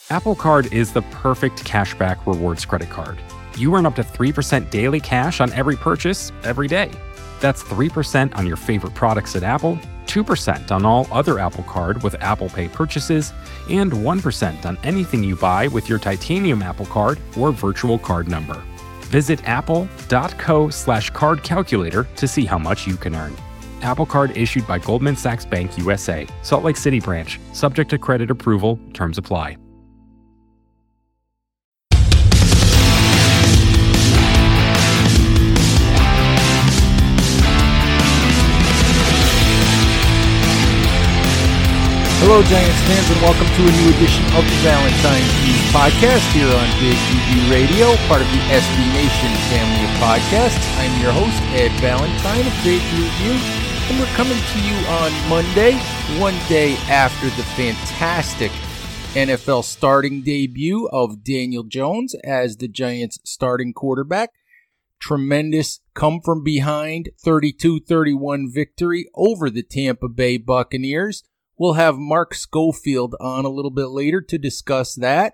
Apple Card is the perfect cashback rewards credit card. You earn up to 3% daily cash on every purchase every day. That's 3% on your favorite products at Apple, 2% on all other Apple Card with Apple Pay purchases, and 1% on anything you buy with your titanium Apple Card or virtual card number. Visit apple.co/card calculator to see how much you can earn. Apple Card issued by Goldman Sachs Bank USA, Salt Lake City branch, subject to credit approval, terms apply. Hello, Giants fans, and welcome to a new edition of the Valentine's Views podcast here on Big UV Radio, part of the SB Nation family of podcasts. I'm your host, Ed Valentine of Big Review, and we're coming to you on Monday, one day after the fantastic NFL starting debut of Daniel Jones as the Giants' starting quarterback. Tremendous come-from-behind 32-31 victory over the Tampa Bay Buccaneers. We'll have Mark Schofield on a little bit later to discuss that.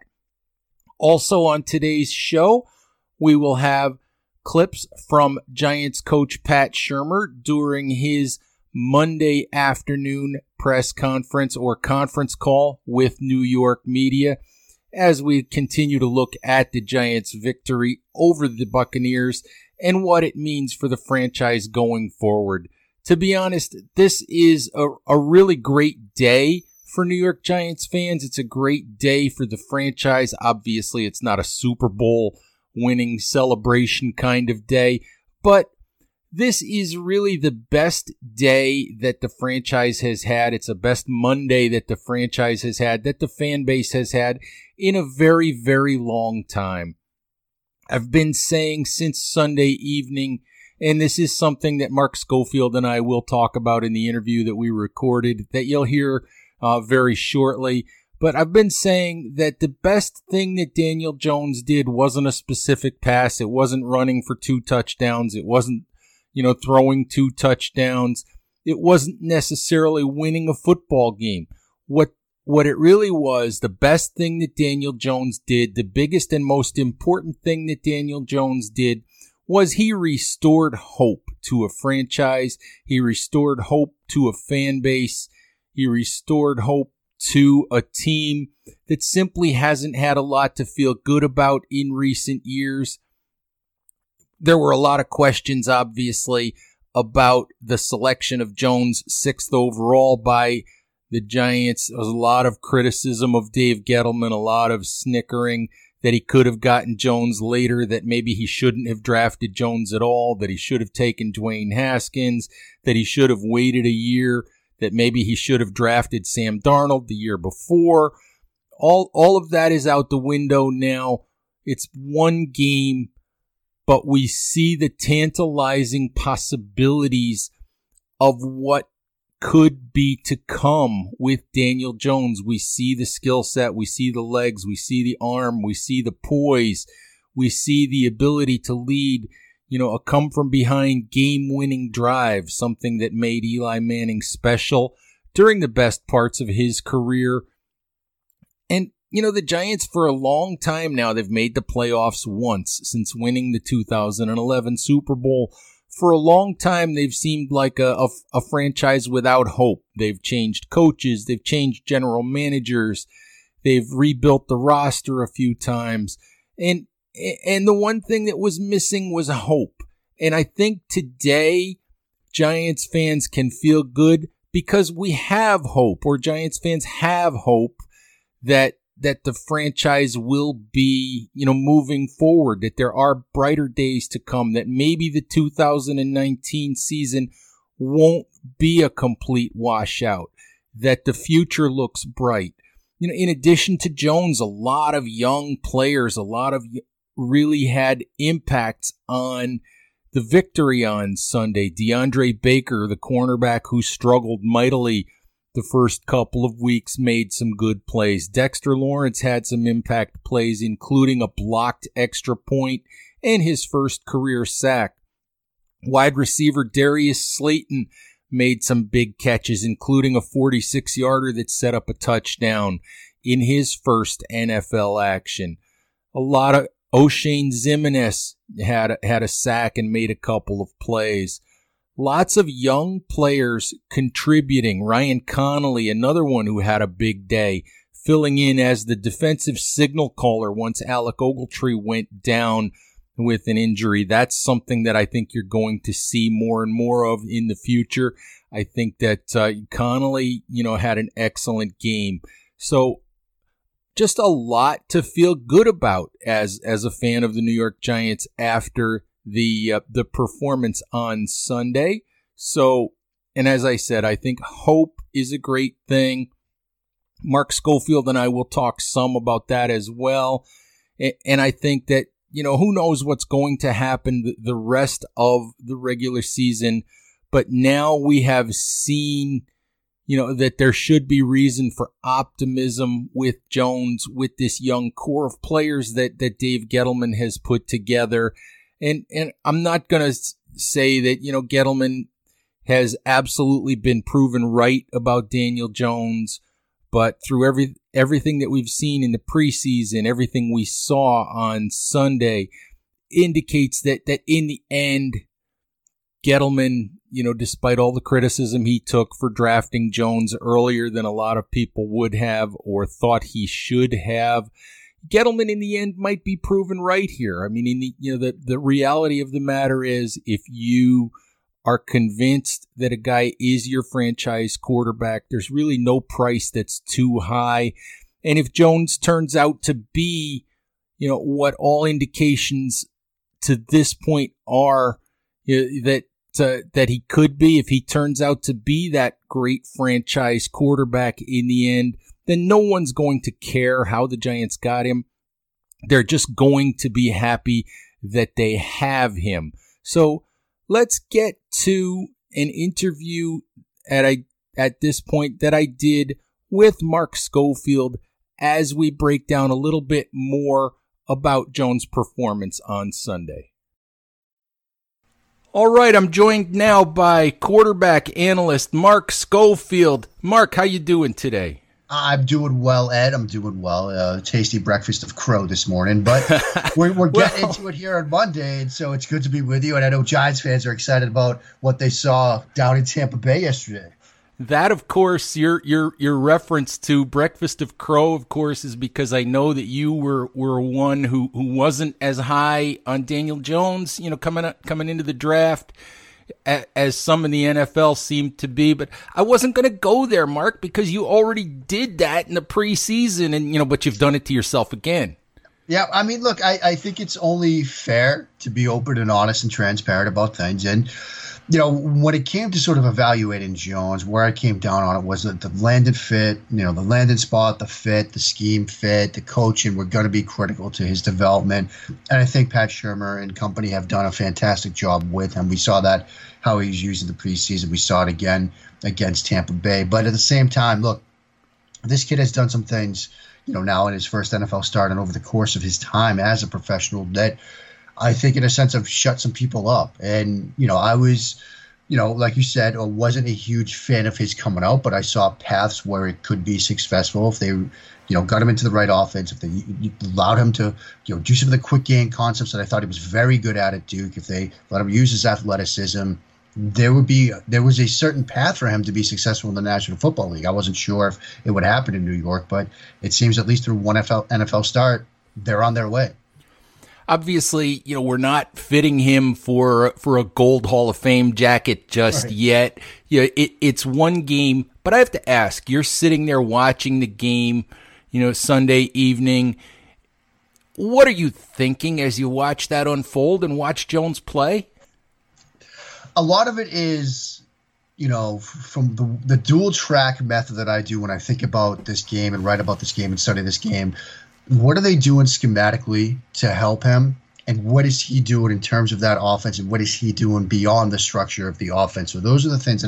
Also on today's show, we will have clips from Giants coach Pat Shurmur during his Monday afternoon press conference or conference call with New York media as we continue to look at the Giants' victory over the Buccaneers and what it means for the franchise going forward. To be honest, this is a really great day for New York Giants fans. It's a great day for the franchise. Obviously, it's not a Super Bowl winning celebration kind of day, but this is really the best day that the franchise has had. It's the best Monday that the franchise has had, that the fan base has had in a very, very long time. I've been saying since Sunday evening, and this is something that Mark Schofield and I will talk about in the interview that we recorded that you'll hear very shortly. But I've been saying that the best thing that Daniel Jones did wasn't a specific pass. It wasn't running for 2 touchdowns. It wasn't, throwing 2 touchdowns. It wasn't necessarily winning a football game. What it really was, the best thing that Daniel Jones did, the biggest and most important thing that Daniel Jones did, was he restored hope to a franchise. He restored hope to a fan base. He restored hope to a team that simply hasn't had a lot to feel good about in recent years. There were a lot of questions, obviously, about the selection of Jones 6th overall by the Giants. There was a lot of criticism of Dave Gettleman, a lot of snickering that he could have gotten Jones later, that maybe he shouldn't have drafted Jones at all, that he should have taken Dwayne Haskins, that he should have waited a year, that maybe he should have drafted Sam Darnold the year before. All of that is out the window now. It's one game, but we see the tantalizing possibilities of what could be to come with Daniel Jones. We see the skill set, we see the legs, we see the arm, we see the poise, we see the ability to lead, a come-from-behind game-winning drive, something that made Eli Manning special during the best parts of his career. And, the Giants for a long time now, they've made the playoffs once since winning the 2011 Super Bowl. For a long time, they've seemed like a franchise without hope. They've changed coaches. They've changed general managers. They've rebuilt the roster a few times. And the one thing that was missing was hope. And I think today, Giants fans can feel good because we have hope, or Giants fans have hope that the franchise will be, moving forward, that there are brighter days to come, that maybe the 2019 season won't be a complete washout, that the future looks bright. In addition to Jones, a lot of young players, really had impacts on the victory on Sunday. DeAndre Baker, the cornerback who struggled mightily the first couple of weeks, made some good plays. Dexter Lawrence had some impact plays, including a blocked extra point and his first career sack. Wide receiver Darius Slayton made some big catches, including a 46-yarder that set up a touchdown. in his first NFL action. A lot of O'Shane Ximines had a sack and made a couple of plays. Lots of young players contributing. Ryan Connolly, another one who had a big day, filling in as the defensive signal caller once Alec Ogletree went down with an injury. That's something that I think you're going to see more and more of in the future. I think that Connolly, had an excellent game. So just a lot to feel good about as a fan of the New York Giants after the performance on Sunday. So, and as I said, I think hope is a great thing. Mark Schofield and I will talk some about that as well. And I think that, who knows what's going to happen the rest of the regular season. But now we have seen, that there should be reason for optimism with Jones, with this young core of players that Dave Gettleman has put together. And I'm not going to say that, Gettleman has absolutely been proven right about Daniel Jones. But through everything that we've seen in the preseason, everything we saw on Sunday indicates that in the end, Gettleman, despite all the criticism he took for drafting Jones earlier than a lot of people would have or thought he should have, Gettleman in the end might be proven right here. I mean, the reality of the matter is, if you are convinced that a guy is your franchise quarterback, there's really no price that's too high. And if Jones turns out to be, what all indications to this point are, that he could be, if he turns out to be that great franchise quarterback in the end, then no one's going to care how the Giants got him. They're just going to be happy that they have him. So let's get to an interview at this point that I did with Mark Schofield as we break down a little bit more about Jones' performance on Sunday. All right, I'm joined now by quarterback analyst Mark Schofield. Mark, how you doing today? I'm doing well, Ed. I'm doing well. Tasty breakfast of crow this morning, but we're getting into it here on Monday, and so it's good to be with you. And I know Giants fans are excited about what they saw down in Tampa Bay yesterday. That, of course, your reference to breakfast of crow, of course, is because I know that you were one who wasn't as high on Daniel Jones, coming into the draft, as some in the NFL seemed to be. But I wasn't going to go there, Mark, because you already did that in the preseason, and but you've done it to yourself again. Yeah, I mean, look, I think it's only fair to be open and honest and transparent about things. And, when it came to sort of evaluating Jones, where I came down on it was that the landing fit, the landing spot, the fit, the scheme fit, the coaching were going to be critical to his development. And I think Pat Shurmur and company have done a fantastic job with him. We saw that, how he's used in the preseason. We saw it again against Tampa Bay. But at the same time, look, this kid has done some things, now in his first NFL start and over the course of his time as a professional that I think in a sense have shut some people up. And, I was, like you said, wasn't a huge fan of his coming out, but I saw paths where it could be successful if they, got him into the right offense, if they allowed him to, do some of the quick game concepts that I thought he was very good at Duke, if they let him use his athleticism, there was a certain path for him to be successful in the National Football League. I wasn't sure if it would happen in New York, but it seems at least through one NFL start, they're on their way. Obviously, we're not fitting him for a Gold Hall of Fame jacket just yet. It's one game, but I have to ask, you're sitting there watching the game, Sunday evening. What are you thinking as you watch that unfold and watch Jones play? A lot of it is, from the dual track method that I do when I think about this game and write about this game and study this game. What are they doing schematically to help him? And what is he doing in terms of that offense? And what is he doing beyond the structure of the offense? So those are the things that I'm really watching. And when you're seeing the Giants, when I charted it, I looked at the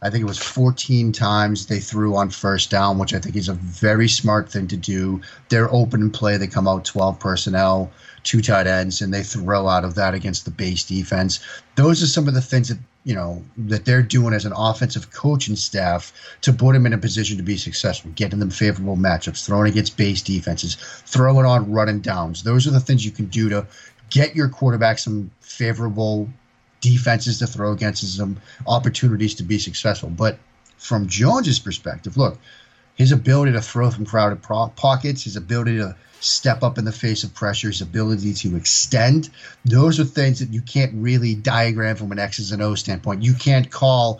I think it was 14 times they threw on first down, which I think is a very smart thing to do. They're open and play. They come out 12 personnel, 2 tight ends, and they throw out of that against the base defense. Those are some of the things that, that they're doing as an offensive coaching staff to put them in a position to be successful, getting them favorable matchups, throwing against base defenses, throwing on running downs. Those are the things you can do to get your quarterback some favorable defenses to throw against, some opportunities to be successful. But from Jones's perspective, look, his ability to throw from crowded pockets, his ability to step up in the face of pressure, his ability to extend, those are things that you can't really diagram from an X's and O standpoint. You can't call,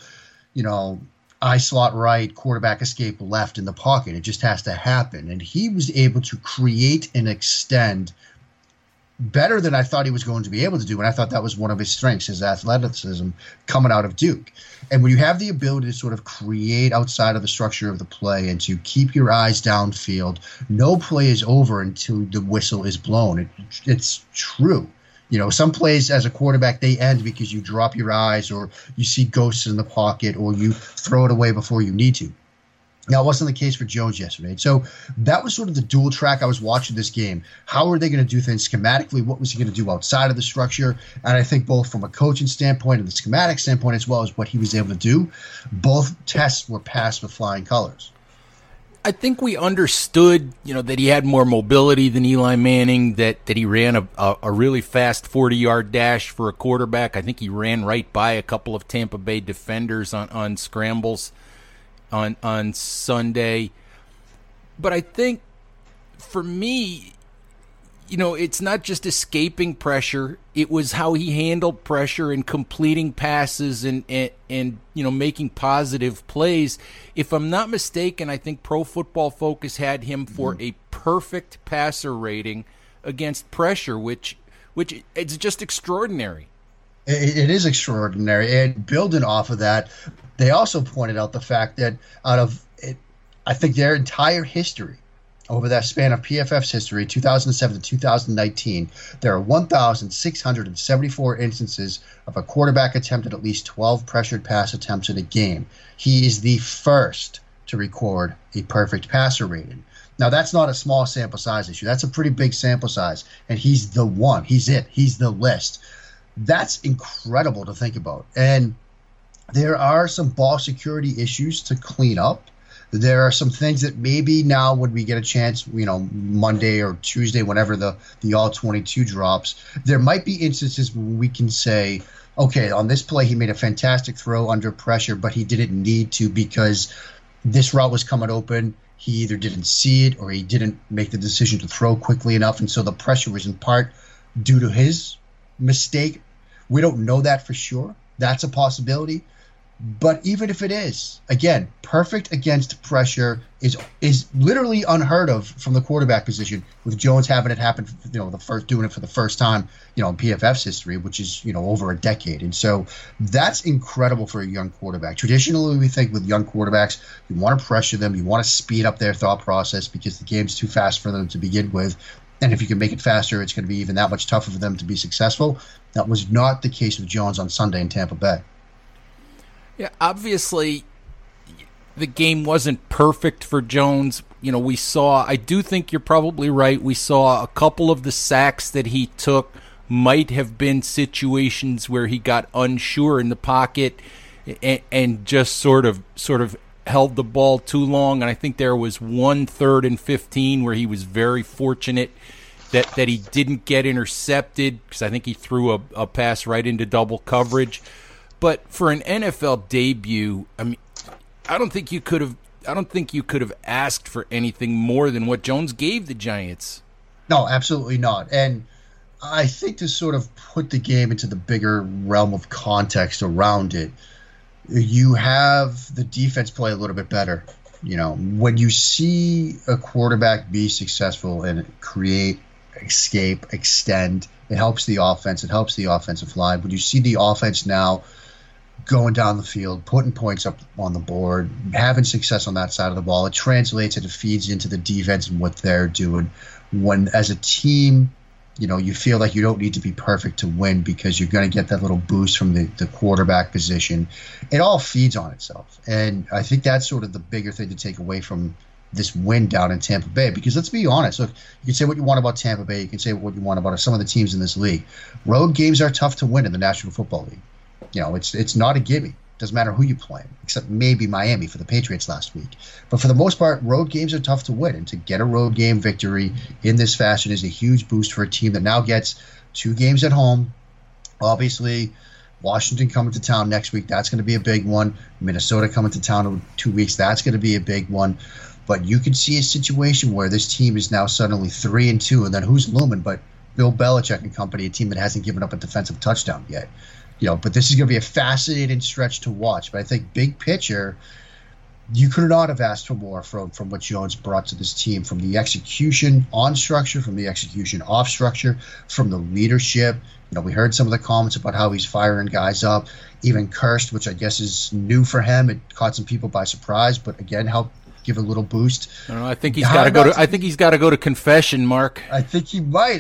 I slot right, quarterback escape left in the pocket. It just has to happen. And he was able to create and extend better than I thought he was going to be able to do. And I thought that was one of his strengths, his athleticism coming out of Duke. And when you have the ability to sort of create outside of the structure of the play and to keep your eyes downfield, no play is over until the whistle is blown. It's true. Some plays as a quarterback, they end because you drop your eyes or you see ghosts in the pocket or you throw it away before you need to. Now, it wasn't the case for Jones yesterday. So that was sort of the dual track I was watching this game. How are they going to do things schematically? What was he going to do outside of the structure? And I think both from a coaching standpoint and the schematic standpoint, as well as what he was able to do, both tests were passed with flying colors. I think we understood, that he had more mobility than Eli Manning, that he ran a really fast 40-yard dash for a quarterback. I think he ran right by a couple of Tampa Bay defenders on scrambles on Sunday. But I think for me, it's not just escaping pressure. It was how he handled pressure and completing passes and making positive plays. If I'm not mistaken, I think Pro Football Focus had him for a perfect passer rating against pressure, which it's just extraordinary. It is extraordinary. And building off of that, they also pointed out the fact that out of it, I think their entire history, over that span of PFF's history, 2007 to 2019, there are 1,674 instances of a quarterback attempted at least 12 pressured pass attempts in a game. He is the first to record a perfect passer rating. Now, that's not a small sample size issue. That's a pretty big sample size. And he's the one. He's it. He's the list. That's incredible to think about. And there are some ball security issues to clean up. There are some things that maybe now when we get a chance, Monday or Tuesday, whenever the All-22 drops, there might be instances where we can say, okay, on this play he made a fantastic throw under pressure, but he didn't need to because this route was coming open. He either didn't see it or he didn't make the decision to throw quickly enough, and so the pressure was in part due to his mistake. We don't know that for sure. That's a possibility. But even if it is, again, perfect against pressure is literally unheard of from the quarterback position, with Jones having it happen, doing it for the first time, in PFF's history, which is, over a decade. And so that's incredible for a young quarterback. Traditionally, we think with young quarterbacks, you want to pressure them, you want to speed up their thought process because the game's too fast for them to begin with. And if you can make it faster, it's going to be even that much tougher for them to be successful. That was not the case with Jones on Sunday in Tampa Bay. Yeah, obviously, the game wasn't perfect for Jones. I do think you're probably right. We saw a couple of the sacks that he took might have been situations where he got unsure in the pocket and just sort of held the ball too long. And I think there was 1 3rd and 15 where he was very fortunate that he didn't get intercepted, because I think he threw a pass right into double coverage. But for an NFL debut, I mean, I don't think you could have asked for anything more than what Jones gave the Giants. No, absolutely not. And I think to sort of put the game into the bigger realm of context around it, you have the defense play a little bit better. When you see a quarterback be successful and create, escape, extend, it helps the offense. It helps the offensive line. When you see the offense now going down the field, putting points up on the board, having success on that side of the ball, it translates and it feeds into the defense and what they're doing. When, as a team, you feel like you don't need to be perfect to win because you're going to get that little boost from the quarterback position. It all feeds on itself. And I think that's sort of the bigger thing to take away from this win down in Tampa Bay, because let's be honest. Look, you can say what you want about Tampa Bay. You can say what you want about some of the teams in this league. Road games are tough to win in the National Football League. It's not a gimme. Doesn't matter who you play, except maybe Miami for the Patriots last week. But for the most part, road games are tough to win. And to get a road game victory in this fashion is a huge boost for a team that now gets 2 games at home. Obviously, Washington coming to town next week. That's going to be a big one. Minnesota coming to town in 2 weeks. That's going to be a big one. But you can see a situation where this team is now suddenly 3-2. And then who's looming but Bill Belichick and company, a team that hasn't given up a defensive touchdown yet. But this is going to be a fascinating stretch to watch. But I think big picture, you could not have asked for more from what Jones brought to this team, from the execution on structure, from the execution off structure, from the leadership. We heard some of the comments about how he's firing guys up, even cursed, which I guess is new for him. It caught some people by surprise, but again, helped give a little boost. I think he's got to go to. I think he's got to go to confession, Mark. I think he might.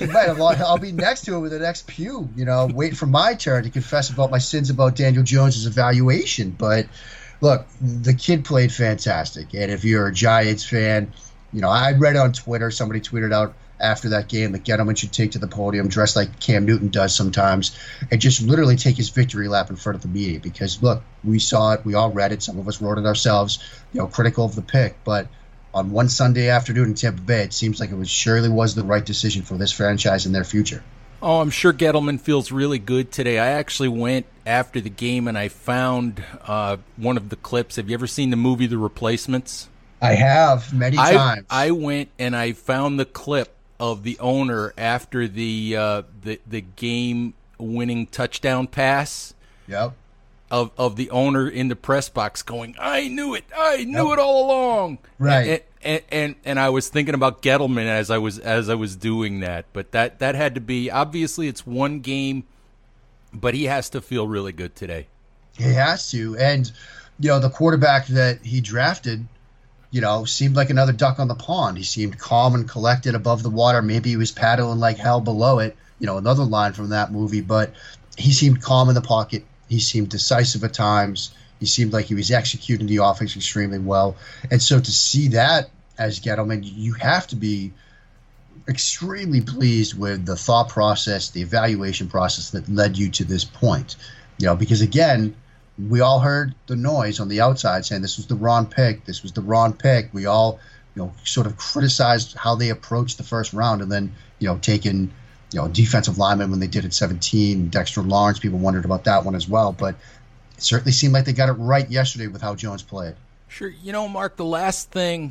I'll be next to him with the next pew. Waiting for my turn to confess about my sins about Daniel Jones' evaluation. But look, the kid played fantastic, and if you're a Giants fan, I read on Twitter, somebody tweeted out after that game that Gettleman should take to the podium dressed like Cam Newton does sometimes and just literally take his victory lap in front of the media, because look, we saw it, we all read it, some of us wrote it ourselves, critical of the pick, but on one Sunday afternoon in Tampa Bay, it seems like it surely was the right decision for this franchise and their future. Oh, I'm sure Gettleman feels really good today. I actually went after the game and I found one of the clips. Have you ever seen the movie The Replacements? I have, many times. I went and I found the clip of the owner after the game-winning touchdown pass. Yep. Of the owner in the press box going, "I knew it all along." Right. And I was thinking about Gettleman as I was doing that. But that had to be, obviously it's one game, but he has to feel really good today. He has to. And the quarterback that he drafted, seemed like another duck on the pond. He seemed calm and collected above the water. Maybe he was paddling like hell below it, another line from that movie. But he seemed calm in the pocket. He seemed decisive at times. He seemed like he was executing the offense extremely well. And so to see that as Gettleman, you have to be extremely pleased with the thought process, the evaluation process that led you to this point. Because, again, we all heard the noise on the outside saying this was the wrong pick. This was the wrong pick. We all, sort of criticized how they approached the first round, and then, taking, defensive linemen when they did at 17. Dexter Lawrence, people wondered about that one as well. But it certainly seemed like they got it right yesterday with how Jones played. Sure. Mark, the last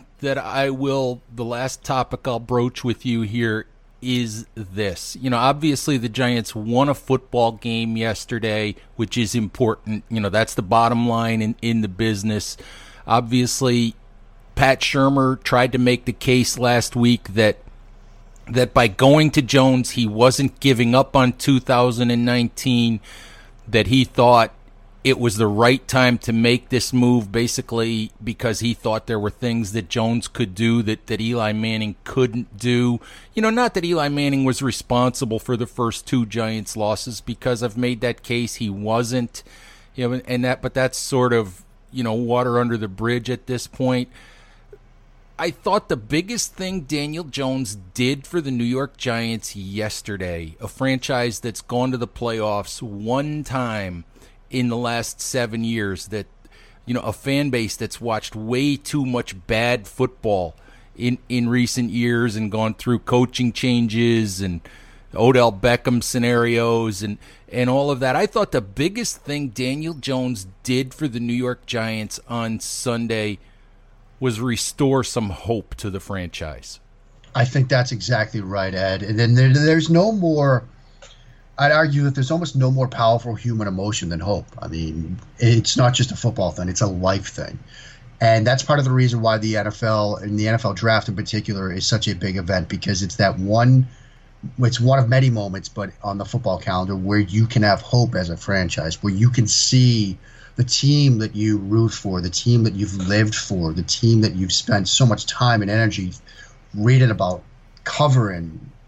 topic I'll broach with you here is this. Obviously the Giants won a football game yesterday, which is important. That's the bottom line in the business. Obviously, Pat Shurmur tried to make the case last week that by going to Jones, he wasn't giving up on 2019, that he thought it was the right time to make this move, basically because he thought there were things that Jones could do that Eli Manning couldn't do. Not that Eli Manning was responsible for the first 2 Giants losses, because I've made that case. He wasn't. But that's sort of, water under the bridge at this point. I thought the biggest thing Daniel Jones did for the New York Giants yesterday, a franchise that's gone to the playoffs one time in the last 7 years, that a fan base that's watched way too much bad football in recent years and gone through coaching changes and Odell Beckham scenarios and all of that. I thought the biggest thing Daniel Jones did for the New York Giants on Sunday was restore some hope to the franchise. I think that's exactly right, Ed. And then there's no more, I'd argue that there's almost no more powerful human emotion than hope. I mean, it's not just a football thing, it's a life thing. And that's part of the reason why the NFL, and the NFL draft in particular, is such a big event, because it's one of many moments, but on the football calendar, where you can have hope as a franchise, where you can see the team that you root for, the team that you've lived for, the team that you've spent so much time and energy reading about, covering,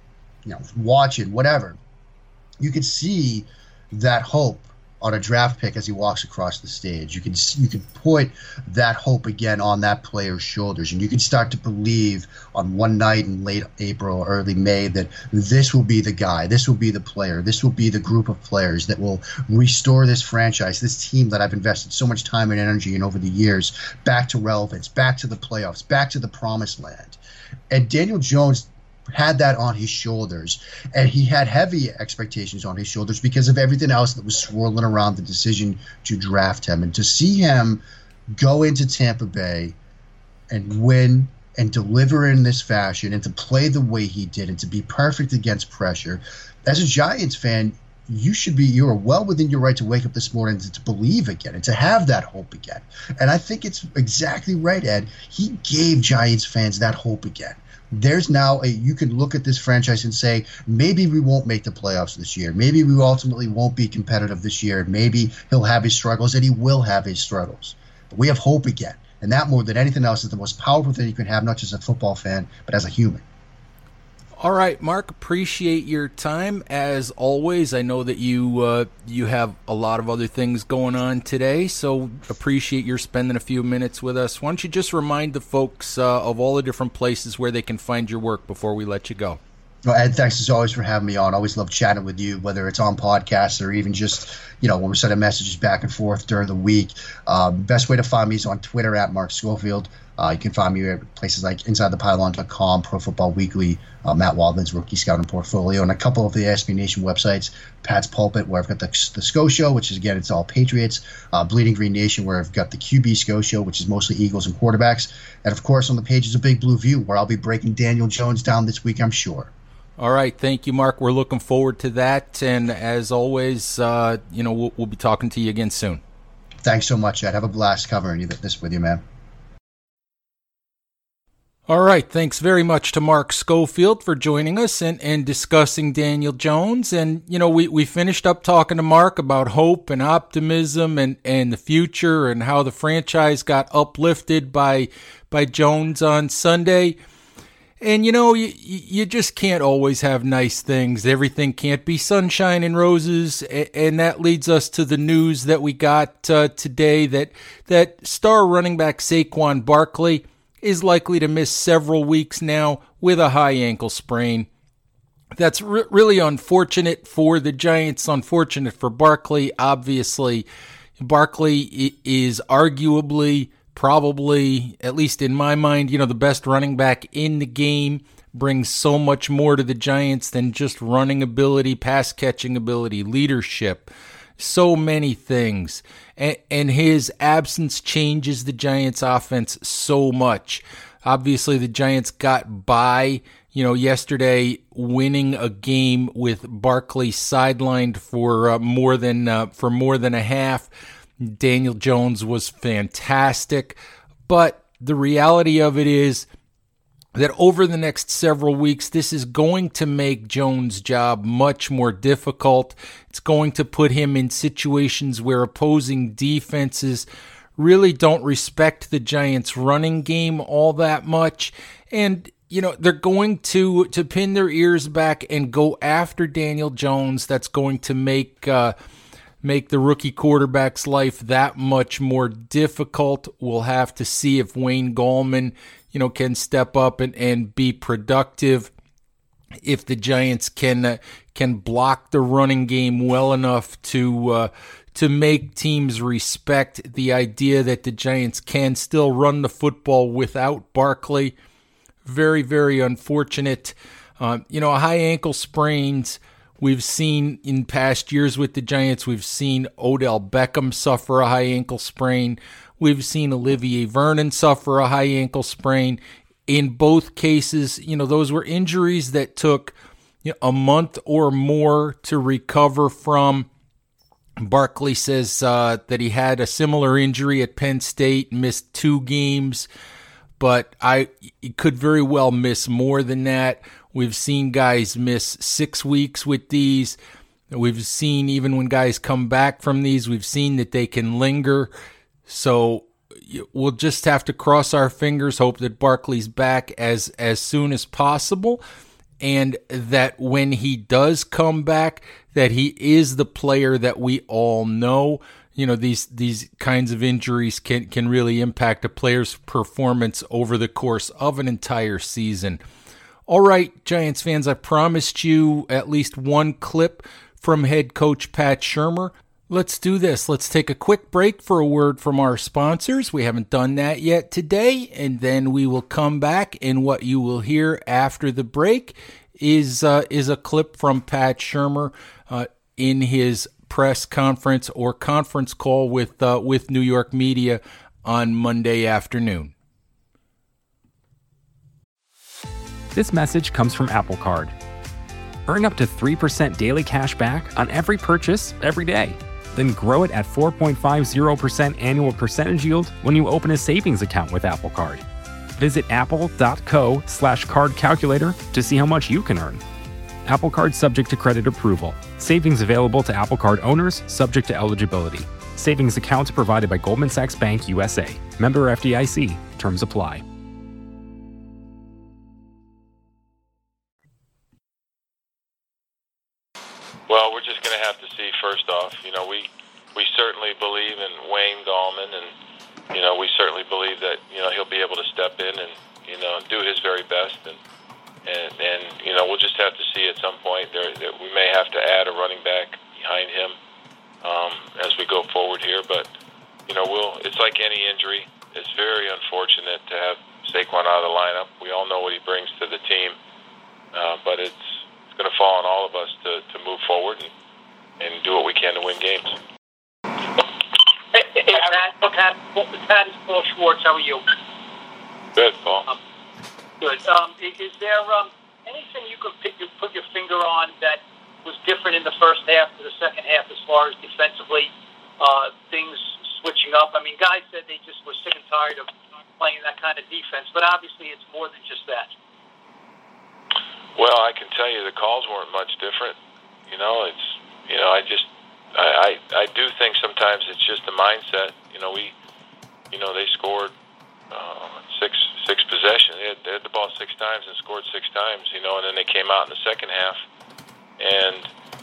watching, whatever, you can see that hope on a draft pick as he walks across the stage. You can put that hope again on that player's shoulders, and you can start to believe on one night in late April, early May, that this will be the guy, this will be the player, this will be the group of players that will restore this franchise, this team that I've invested so much time and energy in over the years, back to relevance, back to the playoffs, back to the promised land. And Daniel Jones had that on his shoulders, and he had heavy expectations on his shoulders because of everything else that was swirling around the decision to draft him. And to see him go into Tampa Bay and win and deliver in this fashion and to play the way he did and to be perfect against pressure, as a Giants fan, you are well within your right to wake up this morning to believe again and to have that hope again. And I think it's exactly right, Ed. He gave Giants fans that hope again. There's now you can look at this franchise and say, maybe we won't make the playoffs this year. Maybe we ultimately won't be competitive this year. Maybe he'll have his struggles, and he will have his struggles. But we have hope again. And that, more than anything else, is the most powerful thing you can have, not just as a football fan, but as a human. All right, Mark, appreciate your time. As always, I know that you have a lot of other things going on today, so appreciate your spending a few minutes with us. Why don't you just remind the folks of all the different places where they can find your work before we let you go? Well, Ed, thanks as always for having me on. Always love chatting with you, whether it's on podcasts or even just, when we're sending messages back and forth during the week. Best way to find me is on Twitter at Mark Schofield. You can find me at places like InsideThePylon.com, Pro Football Weekly, Matt Waldman's Rookie Scouting Portfolio, and a couple of the SB Nation websites, Pat's Pulpit, where I've got the SCO Show, which is, again, it's all Patriots, Bleeding Green Nation, where I've got the QB SCO Show, which is mostly Eagles and quarterbacks, and, of course, on the pages of Big Blue View, where I'll be breaking Daniel Jones down this week, I'm sure. All right. Thank you, Mark. We're looking forward to that, and as always, we'll be talking to you again soon. Thanks so much, Ed. Have a blast covering this with you, man. All right, thanks very much to Mark Schofield for joining us and discussing Daniel Jones. And, we finished up talking to Mark about hope and optimism and the future and how the franchise got uplifted by Jones on Sunday. And, you just can't always have nice things. Everything can't be sunshine and roses. And that leads us to the news that we got today that star running back Saquon Barkley is likely to miss several weeks now with a high ankle sprain. That's really unfortunate for the Giants, unfortunate for Barkley. Obviously, Barkley is arguably, probably, at least in my mind, the best running back in the game, brings so much more to the Giants than just running ability, pass catching ability, leadership. So many things, and his absence changes the Giants' offense so much. Obviously, the Giants got by, yesterday, winning a game with Barkley sidelined for more than a half. Daniel Jones was fantastic, but the reality of it is that over the next several weeks, this is going to make Jones' job much more difficult. It's going to put him in situations where opposing defenses really don't respect the Giants' running game all that much. And, they're going to pin their ears back and go after Daniel Jones. That's going to make the rookie quarterback's life that much more difficult. We'll have to see if Wayne Gallman can step up and be productive, if the Giants can block the running game well enough to make teams respect the idea that the Giants can still run the football without Barkley. Very, very unfortunate. High ankle sprains we've seen in past years with the Giants. We've seen Odell Beckham suffer a high ankle sprain. We've seen Olivier Vernon suffer a high ankle sprain. In both cases, those were injuries that took a month or more to recover from. Barkley says that he had a similar injury at Penn State, missed 2 games, but he could very well miss more than that. We've seen guys miss 6 weeks with these. We've seen, even when guys come back from these, we've seen that they can linger. So we'll just have to cross our fingers, hope that Barkley's back as soon as possible. and that when he does come back, that he is the player that we all know. You know, these kinds of injuries can really impact a player's performance over the course of an entire season. All right, Giants fans, I promised you at least one clip from head coach Pat Shurmur. Let's do this. Let's take a quick break for a word from our sponsors. We haven't done that yet today, and then we will come back, and what you will hear after the break is a clip from Pat Shurmur in his press conference or conference call with New York media on Monday afternoon. This message comes from Apple Card. Earn up to 3% daily cash back on every purchase every day. Then grow it at 4.50% annual percentage yield when you open a savings account with Apple Card. Visit apple.co/card calculator to see how much you can earn. Apple Card subject to credit approval. Savings available to Apple Card owners subject to eligibility. Savings accounts provided by Goldman Sachs Bank USA. Member FDIC. Terms apply. Well, we're just going to have to see first off. You know, we certainly believe in Wayne Gallman, and, you know, we certainly believe that, you know, he'll be able to step in and, you know, do his very best. And you know, we'll just have to see at some point. We may have to add a running back behind him as we go forward here. But, you know, it's like any injury. It's very unfortunate to have Saquon out of the lineup. We all know what he brings to the team. But it's going to fall on all of us to move forward and do what we can to win games. Hey, Pat, it's Paul Schwartz. How are you? Good, Paul. Good. Is there anything you could put your finger on that was different in the first half to the second half as far as defensively, things switching up? I mean, guys said they just were sick and tired of playing that kind of defense, but obviously it's more than just that. Well, I can tell you the calls weren't much different. You know, I do think sometimes it's just a mindset. You know, they scored six possessions. They had the ball 6 times and scored 6 times. You know, and then they came out in the second half, and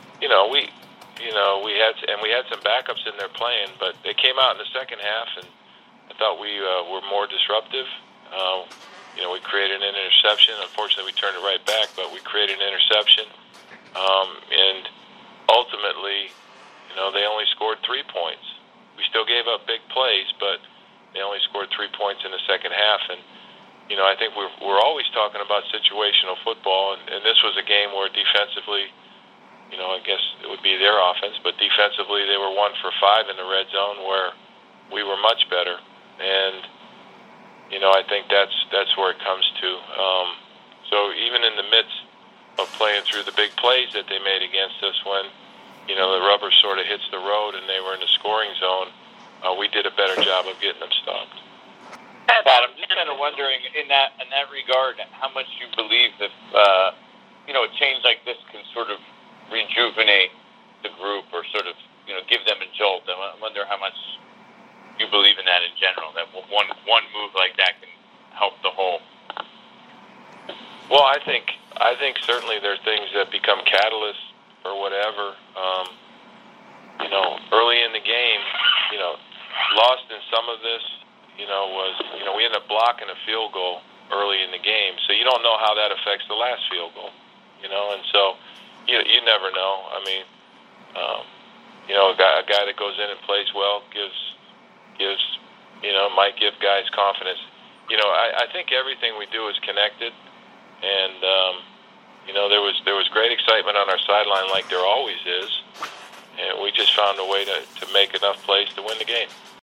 we had some backups in there playing, but they came out in the second half, and I thought we were more disruptive. You know, we created an interception. Unfortunately, we turned it right back, but we created an interception. And ultimately, you know, they only scored 3 points. We still gave up big plays, but they only scored 3 points in the second half. And, you know, I think we're always talking about situational football, and this was a game where defensively, you know, I guess it would be their offense, but defensively they were 1 for 5 in the red zone where we were much better. And, you know, I think that's where it comes to. So even in the midst of playing through the big plays that they made against us when, you know, the rubber sort of hits the road and they were in the scoring zone, we did a better job of getting them stopped. Pat, I'm just kind of wondering in that regard, how much you believe that, you know, a change like this can sort of rejuvenate the group or sort of, you know, give them a jolt. I wonder how much you believe in that in general, that one move like that can help the whole. Well, I think certainly there are things that become catalysts for whatever. You know, early in the game, you know, lost in some of this, you know, was, you know, we ended up blocking a field goal early in the game, so you don't know how that affects the last field goal, you know, and so you never know. I mean, you know, a guy that goes in and plays well gives, you know, might give guys confidence. You know, I think everything we do is connected, and you know, there was great excitement on our sideline, like there always is, and we just found a way to make enough plays to win the game.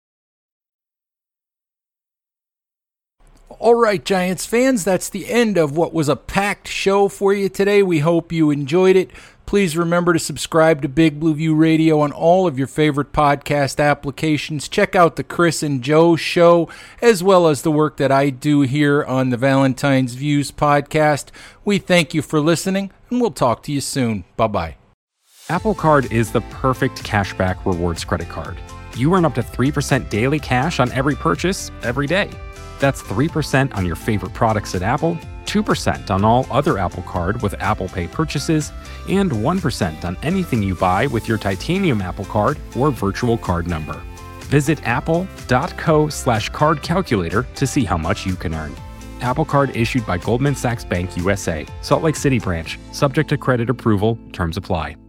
All right, Giants fans, that's the end of what was a packed show for you today. We hope you enjoyed it. Please remember to subscribe to Big Blue View Radio on all of your favorite podcast applications. Check out the Chris and Joe show, as well as the work that I do here on the Valentine's Views podcast. We thank you for listening, and we'll talk to you soon. Bye-bye. Apple Card is the perfect cashback rewards credit card. You earn up to 3% daily cash on every purchase every day. That's 3% on your favorite products at Apple, 2% on all other Apple Card with Apple Pay purchases, and 1% on anything you buy with your titanium Apple Card or virtual card number. Visit apple.co/card calculator to see how much you can earn. Apple Card issued by Goldman Sachs Bank USA, Salt Lake City branch, subject to credit approval, terms apply.